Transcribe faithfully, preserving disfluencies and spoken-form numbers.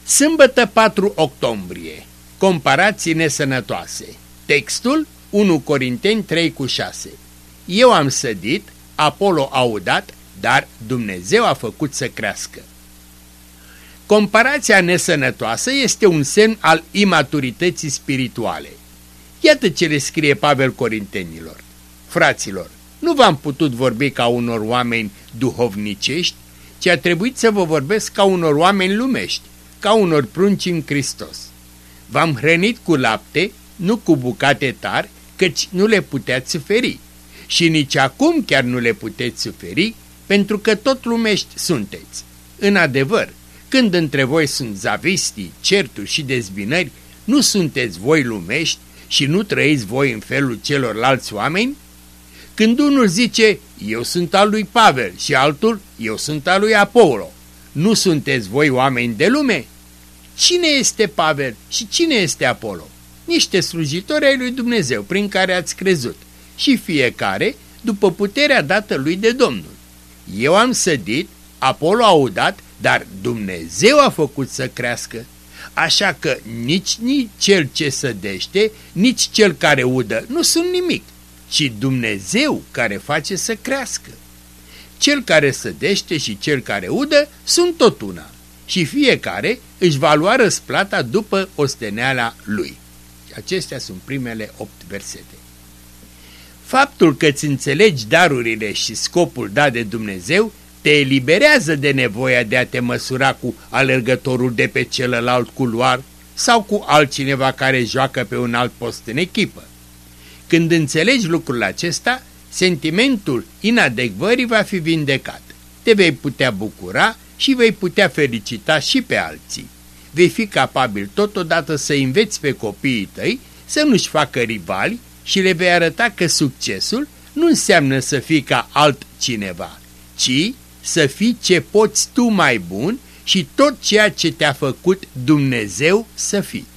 Sâmbătă patru octombrie. Comparații nesănătoase. Textul unu Corinteni trei cu șase. Eu am sădit, Apolo a udat, dar Dumnezeu a făcut să crească. Comparația nesănătoasă este un semn al imaturității spirituale. Iată ce le scrie Pavel Corintenilor. Fraților, nu v-am putut vorbi ca unor oameni duhovnicești, ci a trebuit să vă vorbesc ca unor oameni lumești, ca unor prunci în Hristos. V-am hrănit cu lapte, nu cu bucate tari, căci nu le puteați suferi. Și nici acum chiar nu le puteți suferi, pentru că tot lumești sunteți. În adevăr, când între voi sunt zavistii, certuri și dezbinări, nu sunteți voi lumești și nu trăiți voi în felul celorlalți oameni? Când unul zice, eu sunt al lui Pavel, și altul, eu sunt al lui Apolo, nu sunteți voi oameni de lume? Cine este Pavel și cine este Apolo? Niște slujitori ai lui Dumnezeu prin care ați crezut, și fiecare după puterea dată lui de Domnul. Eu am sădit, Apolo a udat, dar Dumnezeu a făcut să crească. Așa că nici, nici cel ce sădește, nici cel care udă nu sunt nimic, ci Dumnezeu care face să crească. Cel care sădește și cel care udă sunt tot una și fiecare își va lua răsplata după osteneala lui. Acestea sunt primele opt versete. Faptul că îți înțelegi darurile și scopul dat de Dumnezeu te eliberează de nevoia de a te măsura cu alergătorul de pe celălalt culoar sau cu altcineva care joacă pe un alt post în echipă. Când înțelegi lucrul acesta, sentimentul inadecvării va fi vindecat. Te vei putea bucura și vei putea felicita și pe alții. Vei fi capabil totodată să înveți pe copiii tăi să nu-și facă rivali și le vei arăta că succesul nu înseamnă să fii ca altcineva, ci să fii ce poți tu mai bun și tot ceea ce te-a făcut Dumnezeu să fii.